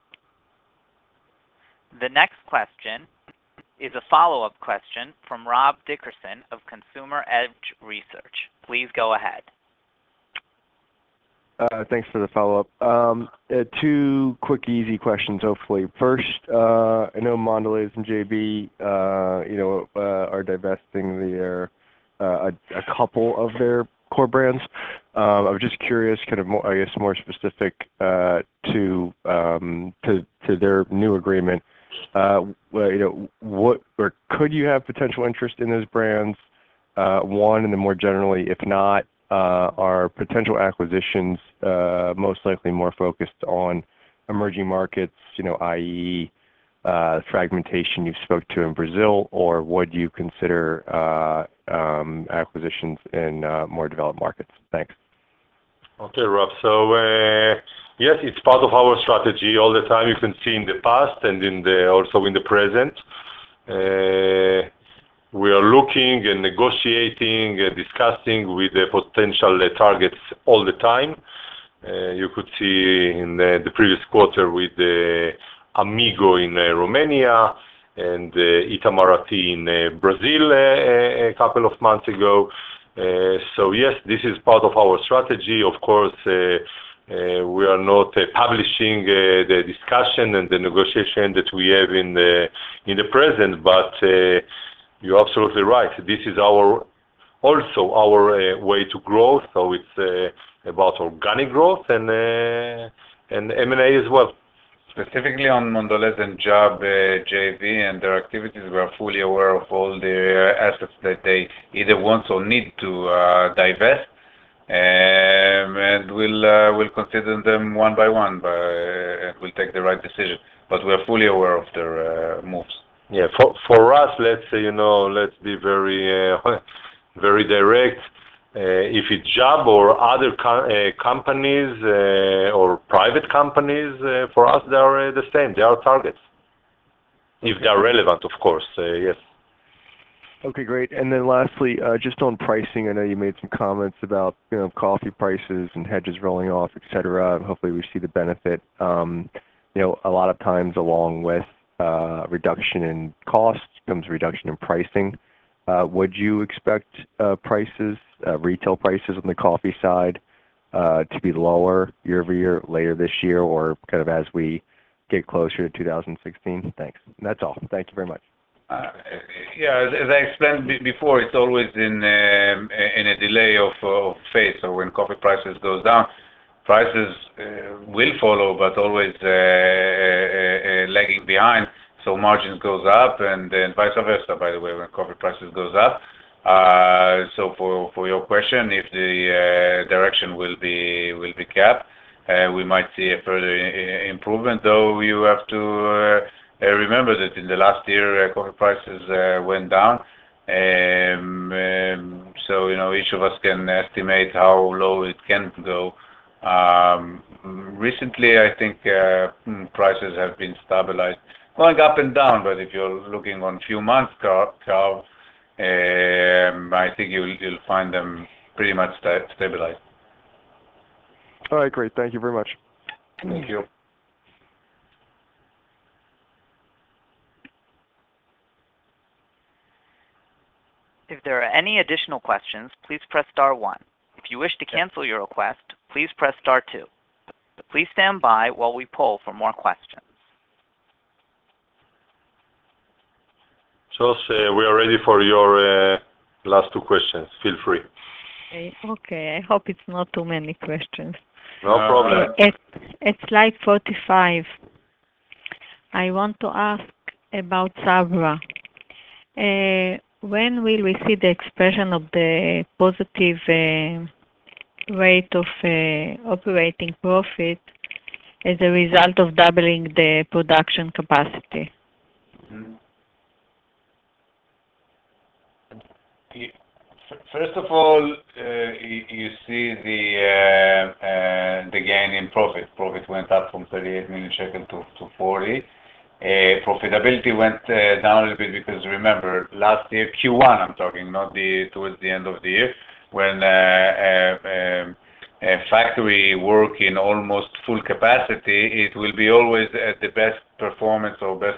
The next question is a follow-up question from Rob Dickerson of Consumer Edge Research. Please go ahead. Thanks for the follow-up. 2 quick, easy questions, hopefully. First, I know Mondelez and JB, are divesting a couple of their core brands. I was just curious, kind of more, I guess, more specific to their new agreement. What or could you have potential interest in those brands? One, and then more generally, if not, are potential acquisitions most likely more focused on emerging markets, i.e., fragmentation you spoke to in Brazil, or would you consider acquisitions in more developed markets? Thanks. Okay, Rob. So yes, it's part of our strategy all the time. You can see in the past and also in the present. we are looking and negotiating and discussing with the potential targets all the time. You could see in the previous quarter with Amigo in Romania and Itamaraty in Brazil a couple of months ago. So yes, this is part of our strategy. Of course, we are not publishing the discussion and the negotiation that we have in the present, but you're absolutely right. This is also our way to grow. So it's about organic growth and M&A as well. Specifically on Mondelez and Job JV and their activities, we are fully aware of all the assets that they either want or need to divest, and we'll consider them one by one, and we'll take the right decision. But we are fully aware of their moves. Yeah, for us, let's say, let's be very very direct. If it's Job or other companies or private companies, for us they are the same. They are targets. If they are relevant, of course. Yes. Okay, great. And then lastly, just on pricing, I know you made some comments about coffee prices and hedges rolling off, et cetera. Hopefully we see the benefit. A lot of times along with reduction in cost comes reduction in pricing. Would you expect retail prices on the coffee side to be lower year over year later this year, or kind of as we get closer to 2016? Thanks. And that's all. Thank you very much. Yeah, as I explained before, it's always in a delay of phase. So when coffee prices goes down, prices will follow, but always lagging behind. So margins goes up, and then vice versa, by the way, when coffee prices goes up. So for your question, if the direction will be capped, we might see a further improvement, though you have to remember that in the last year, coffee prices went down. So, each of us can estimate how low it can go. Recently, I think prices have been stabilized, going up and down, but if you're looking on few months curve, I think you'll find them pretty much stabilized. All right, great. Thank you very much. Thank you. If there are any additional questions, please press star 1. If you wish to cancel your request, please press star 2. Please stand by while we poll for more questions. Josh, we are ready for your last 2 questions. Feel free. Okay, I hope it's not too many questions. No problem. At slide 45, I want to ask about Sabra. When will we see the expression of the positive rate of operating profit as a result of doubling the production capacity? First of all, you see the gain in profit. Profit went up from 38 million shekel to 40. Profitability went down a little bit because remember last year Q1 I'm talking, not towards the end of the year, when a factory work in almost full capacity, it will be always at the best performance or best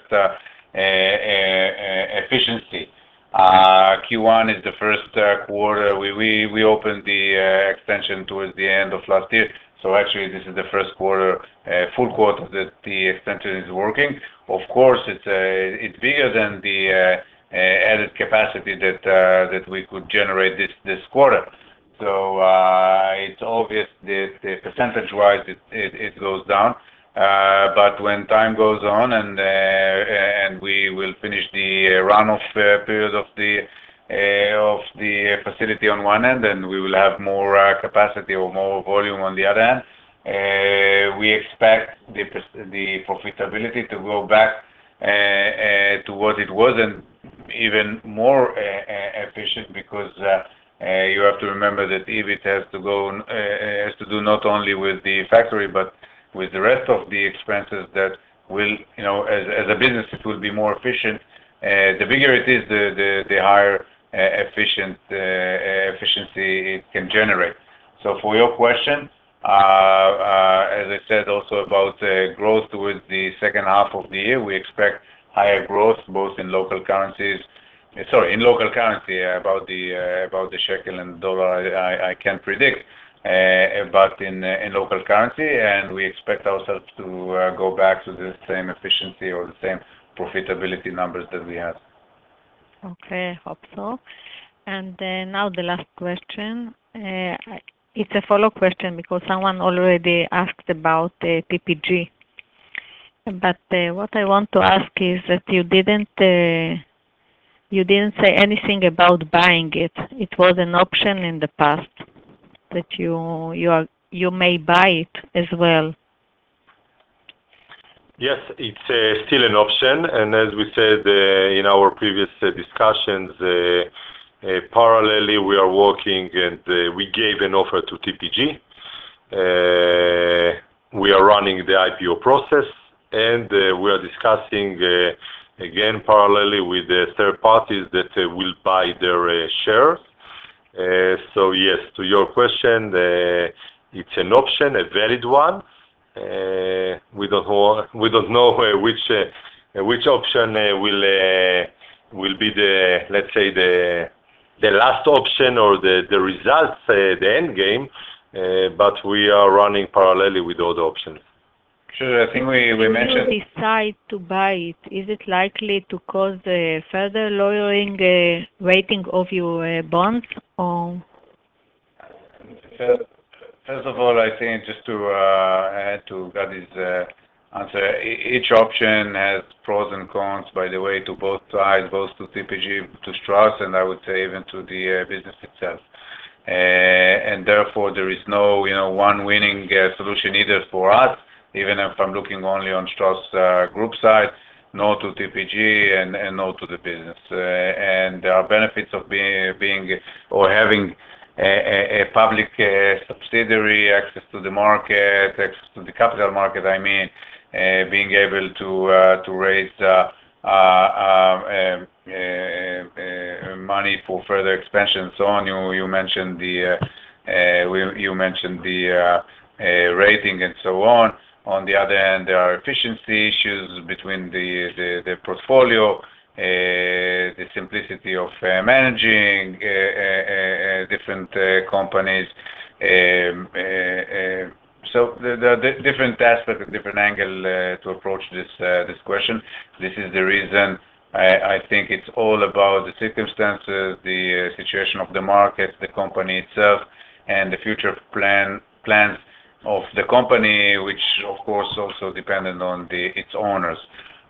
efficiency. Q1 is the first quarter. We opened the extension towards the end of last year. So actually, this is the first quarter, full quarter that the extension is working. Of course, it's bigger than the added capacity that we could generate this quarter. So it's obvious that percentage-wise it goes down. But when time goes on and we will finish the run-off period of the facility on one end, and we will have more capacity or more volume on the other end, we expect the profitability to go back to what it was and even more efficient, because you have to remember that EBIT has to do not only with the factory but with the rest of the expenses that will, as a business, it will be more efficient The bigger it is, the higher efficiency it can generate. So for your question, as I said also about growth towards the second half of the year, we expect higher growth both in local currencies. In local currency, about the shekel and dollar, I can't predict, but in local currency, and we expect ourselves to go back to the same efficiency or the same profitability numbers that we have. Okay, I hope so. And now the last question. It's a follow question because someone already asked about TPG. But what I want to ask is that you didn't say anything about buying it. It was an option in the past that you may buy it as well. Yes, it's still an option, and as we said in our previous discussions, parallelly we are working, and we gave an offer to TPG. We are running the IPO process, and we are discussing again parallelly with the third parties that will buy their shares. So yes, to your question, it's an option, a valid one. We don't know which option will be the, let's say, the last option or the results, the end game, but we are running parallelly with all the options. Sure, I think we mentioned. If you decide to buy it, is it likely to cause further lowering rating of your bonds? Or? First of all, I think just to add to Gadi's answer, each option has pros and cons, by the way, to both sides, both to TPG, to Strauss, and I would say even to the business itself. And therefore, there is no, one winning solution either for us, even if I'm looking only on Strauss Group side, no to TPG and no to the business. And there are benefits of being or having a public subsidiary, access to the market, access to the capital market, being able to raise money for further expansion and so on. You mentioned the rating and so on. On the other hand, there are efficiency issues between the portfolio, the simplicity of managing different companies. So there are different aspects, different angle to approach this question. This is the reason I think it's all about the circumstances, the situation of the market, the company itself, and the future plans of the company, which of course also dependent on its owners.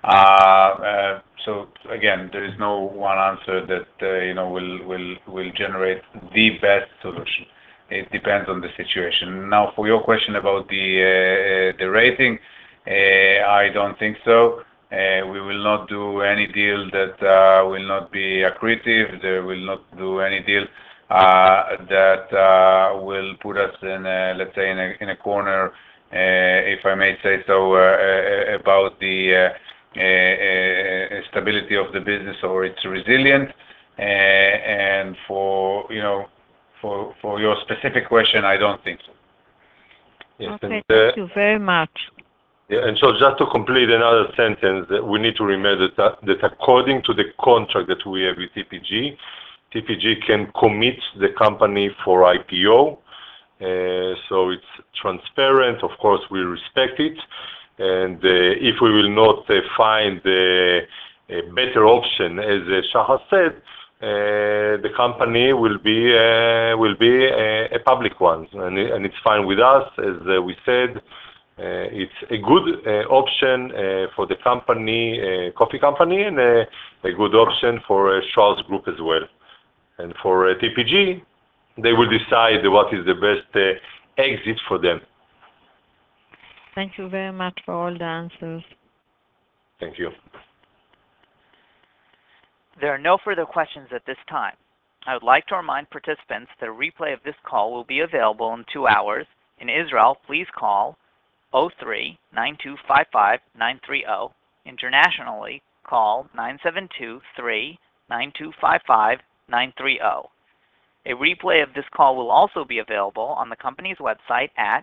So again, there is no one answer that will generate the best solution. It depends on the situation. Now, for your question about the rating, I don't think so. We will not do any deal that will not be accretive. There will not do any deal that will put us in, let's say, in a corner, if I may say so, about the stability of the business or its resilience. And for your specific question, I don't think so. Yes, okay, thank you very much. Yeah, and so just to complete another sentence, we need to remember that according to the contract that we have with TPG can commit the company for IPO. So it's transparent. Of course, we respect it. And if we will not find a better option, as Shahar said, the company will be a public one, and it's fine with us. As we said, it's a good option for the company, coffee company, and a good option for Strauss Group as well. And for TPG, they will decide what is the best exit for them. Thank you very much for all the answers. Thank you. There are no further questions at this time. I would like to remind participants that a replay of this call will be available in 2 hours. In Israel, please call 03-9255-930. Internationally, call 972-3-9255-930. A replay of this call will also be available on the company's website at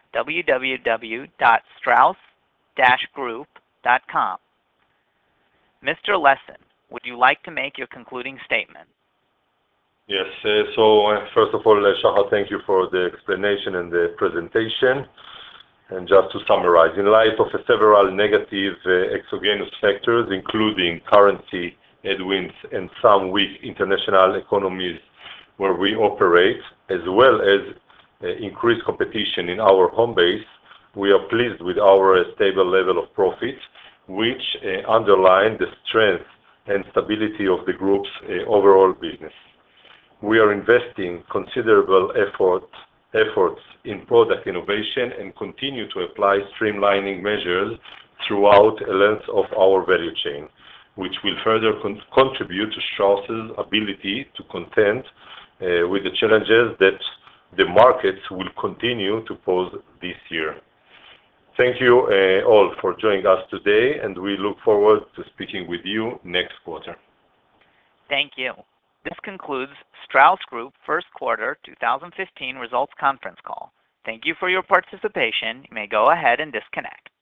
www.strauss-group.com. Mr. Lessin, would you like to make your concluding statement? Yes. So first of all, Shahar, thank you for the explanation and the presentation. And just to summarize, in light of several negative exogenous factors, including currency headwinds and some weak international economies where we operate, as well as increased competition in our home base, we are pleased with our stable level of profit, which underline the strength and stability of the group's overall business. We are investing considerable efforts in product innovation and continue to apply streamlining measures throughout the length of our value chain, which will further contribute to Strauss's ability to contend with the challenges that the markets will continue to pose this year. Thank you all for joining us today, and we look forward to speaking with you next quarter. Thank you. This concludes Strauss Group First Quarter 2015 Results Conference Call. Thank you for your participation. You may go ahead and disconnect.